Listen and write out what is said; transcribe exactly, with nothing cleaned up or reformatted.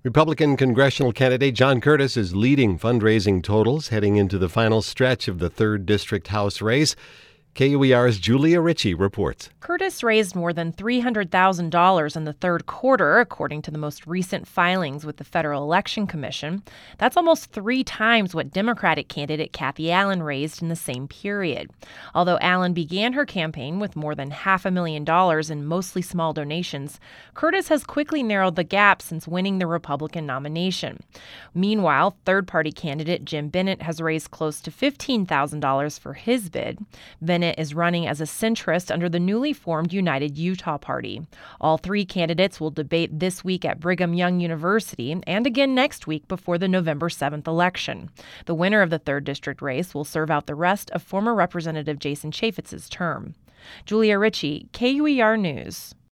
Republican congressional candidate John Curtis is leading fundraising totals heading into the final stretch of the third District House race. K U E R's Julia Ritchie reports. Curtis raised more than three hundred thousand dollars in the third quarter, according to the most recent filings with the Federal Election Commission. That's almost three times what Democratic candidate Kathy Allen raised in the same period. Although Allen began her campaign with more than half a million dollars in mostly small donations, Curtis has quickly narrowed the gap since winning the Republican nomination. Meanwhile, third-party candidate Jim Bennett has raised close to fifteen thousand dollars for his bid. Bennett is running as a centrist under the newly formed United Utah Party. All three candidates will debate this week at Brigham Young University and again next week before the November seventh election. The winner of the third District race will serve out the rest of former Representative Jason Chaffetz's term. Julia Ritchie, K U E R News.